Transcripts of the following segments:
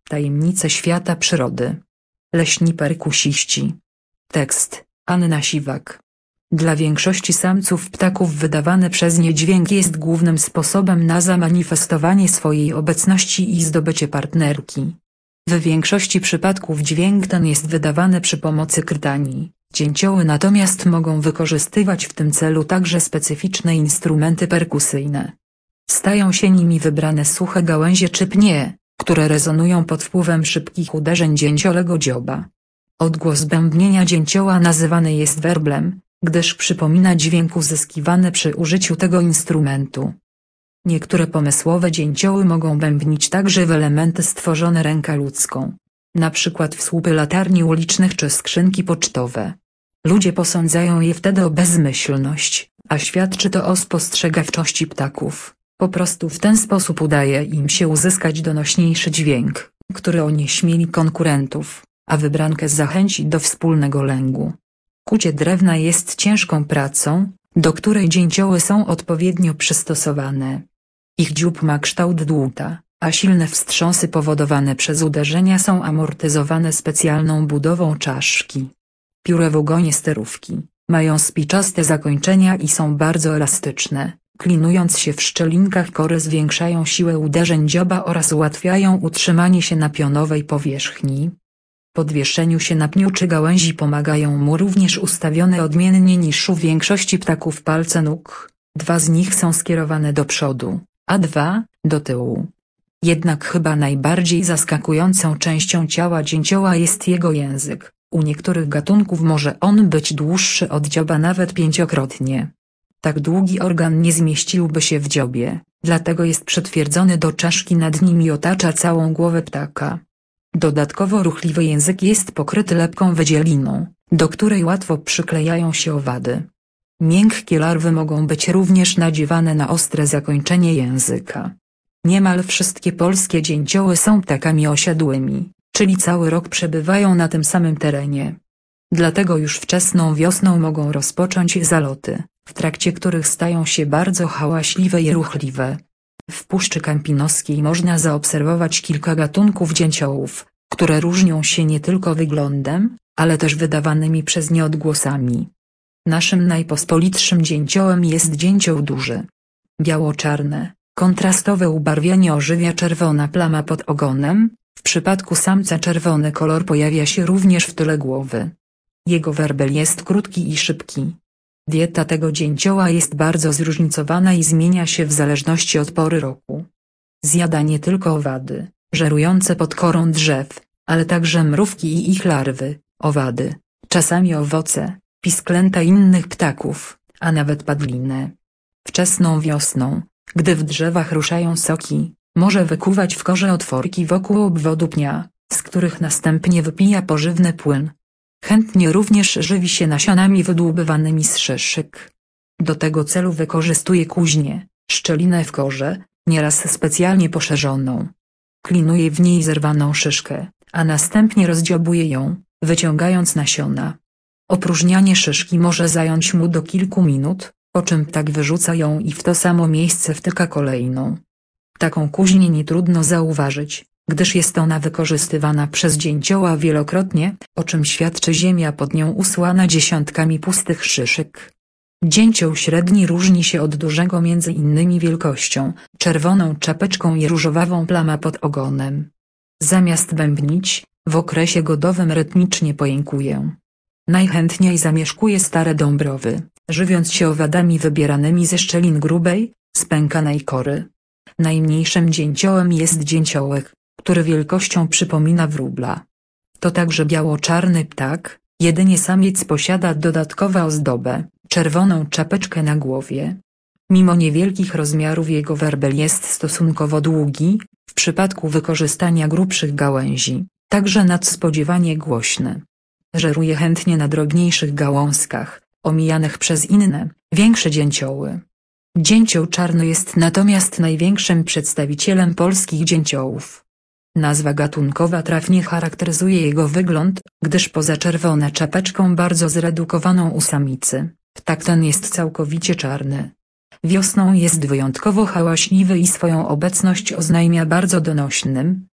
Tajemnice świata przyrody. Leśni perkusiści. Tekst: Anna Siwak. Dla większości samców ptaków wydawany przez nie dźwięk jest głównym sposobem na zamanifestowanie swojej obecności i zdobycie partnerki. W większości przypadków dźwięk ten jest wydawany przy pomocy krtani. Dzięcioły natomiast mogą wykorzystywać w tym celu także specyficzne instrumenty perkusyjne. Stają się nimi wybrane suche gałęzie czy pnie, które rezonują pod wpływem szybkich uderzeń dzięciolego dzioba. Odgłos bębnienia dzięcioła nazywany jest werblem, gdyż przypomina dźwięk uzyskiwany przy użyciu tego instrumentu. Niektóre pomysłowe dzięcioły mogą bębnić także w elementy stworzone ręką ludzką, na przykład w słupy latarni ulicznych czy skrzynki pocztowe. Ludzie posądzają je wtedy o bezmyślność, a świadczy to o spostrzegawczości ptaków. Po prostu w ten sposób udaje im się uzyskać donośniejszy dźwięk, który onieśmieli konkurentów, a wybrankę zachęci do wspólnego lęgu. Kucie drewna jest ciężką pracą, do której dzięcioły są odpowiednio przystosowane. Ich dziób ma kształt dłuta, a silne wstrząsy powodowane przez uderzenia są amortyzowane specjalną budową czaszki. Pióre w ogonie sterówki mają spiczaste zakończenia i są bardzo elastyczne, klinując się w szczelinkach kory zwiększają siłę uderzeń dzioba oraz ułatwiają utrzymanie się na pionowej powierzchni. Podwieszeniu się na pniu czy gałęzi pomagają mu również ustawione odmiennie niż u większości ptaków palce nóg. 2 z nich są skierowane do przodu, a 2 do tyłu. Jednak chyba najbardziej zaskakującą częścią ciała dzięcioła jest jego język. U niektórych gatunków może on być dłuższy od dzioba nawet 5-krotnie. Tak długi organ nie zmieściłby się w dziobie, dlatego jest przytwierdzony do czaszki nad nim i otacza całą głowę ptaka. Dodatkowo ruchliwy język jest pokryty lepką wydzieliną, do której łatwo przyklejają się owady. Miękkie larwy mogą być również nadziewane na ostre zakończenie języka. Niemal wszystkie polskie dzięcioły są ptakami osiadłymi, czyli cały rok przebywają na tym samym terenie. Dlatego już wczesną wiosną mogą rozpocząć zaloty, w trakcie których stają się bardzo hałaśliwe i ruchliwe. W Puszczy Kampinoskiej można zaobserwować kilka gatunków dzięciołów, które różnią się nie tylko wyglądem, ale też wydawanymi przez nie odgłosami. Naszym najpospolitszym dzięciołem jest dzięcioł duży. Biało-czarne, kontrastowe ubarwienie ożywia czerwona plama pod ogonem, w przypadku samca czerwony kolor pojawia się również w tyle głowy. Jego werbel jest krótki i szybki. Dieta tego dzięcioła jest bardzo zróżnicowana i zmienia się w zależności od pory roku. Zjada nie tylko owady, żerujące pod korą drzew, ale także mrówki i ich larwy, owady, czasami owoce, pisklęta innych ptaków, a nawet padlinę. Wczesną wiosną, gdy w drzewach ruszają soki, może wykuwać w korze otworki wokół obwodu pnia, z których następnie wypija pożywny płyn. Chętnie również żywi się nasionami wydłubywanymi z szyszek. Do tego celu wykorzystuje kuźnię, szczelinę w korze, nieraz specjalnie poszerzoną. Klinuje w niej zerwaną szyszkę, a następnie rozdziobuje ją, wyciągając nasiona. Opróżnianie szyszki może zająć mu do kilku minut, po czym ptak wyrzuca ją i w to samo miejsce wtyka kolejną. Taką kuźnię nie trudno zauważyć, gdyż jest ona wykorzystywana przez dzięcioła wielokrotnie, o czym świadczy ziemia pod nią usłana dziesiątkami pustych szyszek. Dzięcioł średni różni się od dużego między innymi wielkością, czerwoną czapeczką i różowawą plama pod ogonem. Zamiast bębnić, w okresie godowym rytmicznie pojękuje. Najchętniej zamieszkuje stare dąbrowy, żywiąc się owadami wybieranymi ze szczelin grubej, spękanej kory. Najmniejszym dzięciołem jest dzięciołek, który wielkością przypomina wróbla. To także biało-czarny ptak, jedynie samiec posiada dodatkową ozdobę, czerwoną czapeczkę na głowie. Mimo niewielkich rozmiarów jego werbel jest stosunkowo długi, w przypadku wykorzystania grubszych gałęzi, także nadspodziewanie głośny. Żeruje chętnie na drobniejszych gałązkach, omijanych przez inne, większe dzięcioły. Dzięcioł czarny jest natomiast największym przedstawicielem polskich dzięciołów. Nazwa gatunkowa trafnie charakteryzuje jego wygląd, gdyż poza czerwoną czapeczką bardzo zredukowaną u samicy, ptak ten jest całkowicie czarny. Wiosną jest wyjątkowo hałaśliwy i swoją obecność oznajmia bardzo donośnym,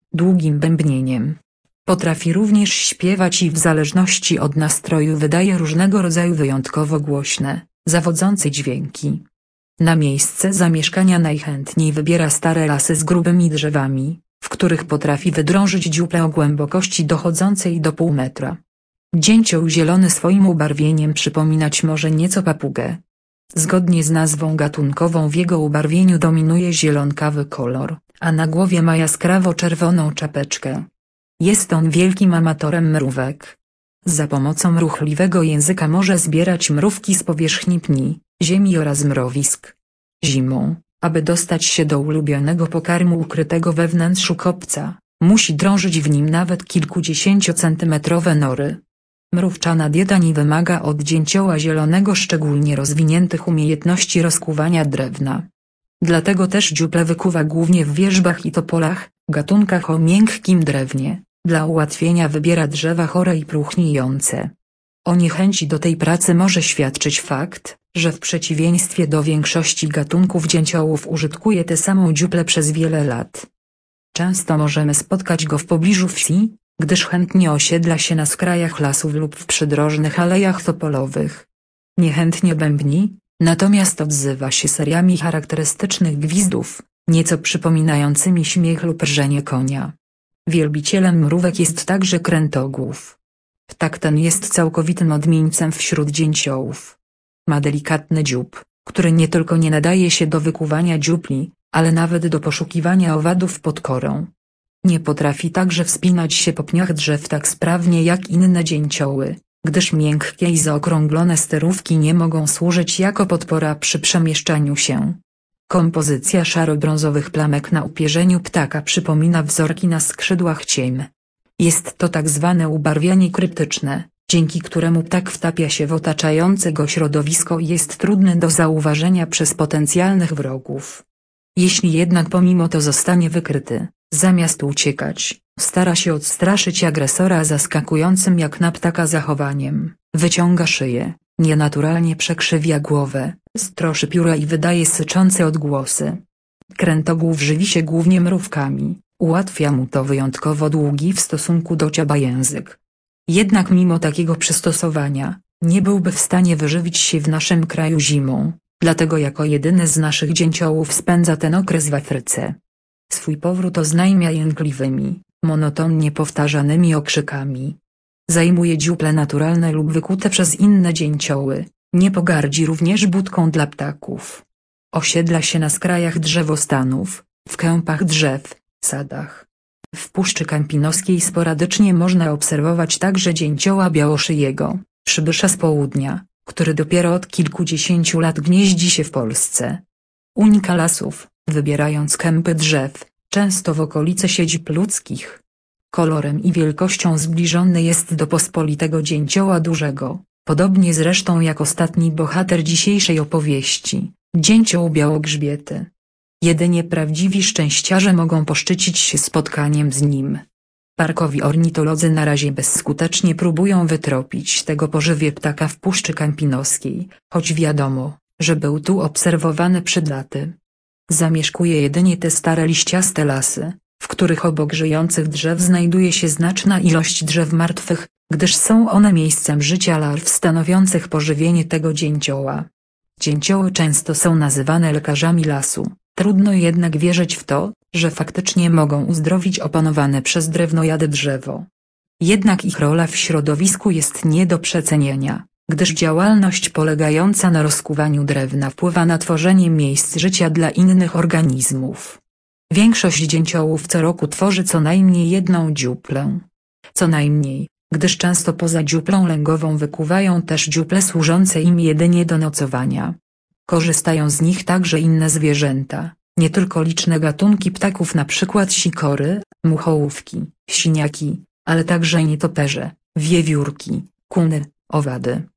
długim bębnieniem. Potrafi również śpiewać i w zależności od nastroju wydaje różnego rodzaju wyjątkowo głośne, zawodzące dźwięki. Na miejsce zamieszkania najchętniej wybiera stare lasy z grubymi drzewami, w których potrafi wydrążyć dziuplę o głębokości dochodzącej do pół metra. Dzięcioł zielony swoim ubarwieniem przypominać może nieco papugę. Zgodnie z nazwą gatunkową w jego ubarwieniu dominuje zielonkawy kolor, a na głowie ma jaskrawo czerwoną czapeczkę. Jest on wielkim amatorem mrówek. Za pomocą ruchliwego języka może zbierać mrówki z powierzchni pni, ziemi oraz mrowisk. Zimą, aby dostać się do ulubionego pokarmu ukrytego we wnętrzu kopca, musi drążyć w nim nawet kilkudziesięciocentymetrowe nory. Mrówczana dieta nie wymaga od dzięcioła zielonego szczególnie rozwiniętych umiejętności rozkuwania drewna. Dlatego też dziuplę wykuwa głównie w wierzbach i topolach, gatunkach o miękkim drewnie. Dla ułatwienia wybiera drzewa chore i próchniejące. O niechęci do tej pracy może świadczyć fakt, że w przeciwieństwie do większości gatunków dzięciołów użytkuje tę samą dziuplę przez wiele lat. Często możemy spotkać go w pobliżu wsi, gdyż chętnie osiedla się na skrajach lasów lub w przydrożnych alejach topolowych. Niechętnie bębni, natomiast odzywa się seriami charakterystycznych gwizdów, nieco przypominającymi śmiech lub rżenie konia. Wielbicielem mrówek jest także krętogłów. Ptak ten jest całkowitym odmieńcem wśród dzięciołów. Ma delikatny dziób, który nie tylko nie nadaje się do wykuwania dziupli, ale nawet do poszukiwania owadów pod korą. Nie potrafi także wspinać się po pniach drzew tak sprawnie jak inne dzięcioły, gdyż miękkie i zaokrąglone sterówki nie mogą służyć jako podpora przy przemieszczaniu się. Kompozycja szaro-brązowych plamek na upierzeniu ptaka przypomina wzorki na skrzydłach ciem. Jest to tak zwane ubarwianie kryptyczne, dzięki któremu ptak wtapia się w otaczające go środowisko i jest trudny do zauważenia przez potencjalnych wrogów. Jeśli jednak pomimo to zostanie wykryty, zamiast uciekać, stara się odstraszyć agresora zaskakującym jak na ptaka zachowaniem, wyciąga szyję, nienaturalnie przekrzywia głowę, stroszy pióra i wydaje syczące odgłosy. Krętogłów żywi się głównie mrówkami, ułatwia mu to wyjątkowo długi w stosunku do ciaba język. Jednak mimo takiego przystosowania, nie byłby w stanie wyżywić się w naszym kraju zimą, dlatego jako jedyny z naszych dzięciołów spędza ten okres w Afryce. Swój powrót oznajmia jękliwymi, monotonnie powtarzanymi okrzykami. Zajmuje dziuple naturalne lub wykute przez inne dzięcioły, nie pogardzi również budką dla ptaków. Osiedla się na skrajach drzewostanów, w kępach drzew, sadach. W Puszczy Kampinoskiej sporadycznie można obserwować także dzięcioła białoszyjego, przybysza z południa, który dopiero od kilkudziesięciu lat gnieździ się w Polsce. Unika lasów, wybierając kępy drzew, często w okolice siedzib ludzkich. Kolorem i wielkością zbliżony jest do pospolitego dzięcioła dużego, podobnie zresztą jak ostatni bohater dzisiejszej opowieści, dzięcioł białogrzbiety. Jedynie prawdziwi szczęściarze mogą poszczycić się spotkaniem z nim. Parkowi ornitolodzy na razie bezskutecznie próbują wytropić tego pożywie ptaka w Puszczy Kampinoskiej, choć wiadomo, że był tu obserwowany przed laty. Zamieszkuje jedynie te stare liściaste lasy, w których obok żyjących drzew znajduje się znaczna ilość drzew martwych, gdyż są one miejscem życia larw stanowiących pożywienie tego dzięcioła. Dzięcioły często są nazywane lekarzami lasu, trudno jednak wierzyć w to, że faktycznie mogą uzdrowić opanowane przez drewnojady drzewo. Jednak ich rola w środowisku jest nie do przecenienia, gdyż działalność polegająca na rozkuwaniu drewna wpływa na tworzenie miejsc życia dla innych organizmów. Większość dzięciołów co roku tworzy co najmniej jedną dziuplę. Co najmniej, gdyż często poza dziuplą lęgową wykuwają też dziuple służące im jedynie do nocowania. Korzystają z nich także inne zwierzęta, nie tylko liczne gatunki ptaków np. sikory, muchołówki, siniaki, ale także nietoperze, wiewiórki, kuny, owady.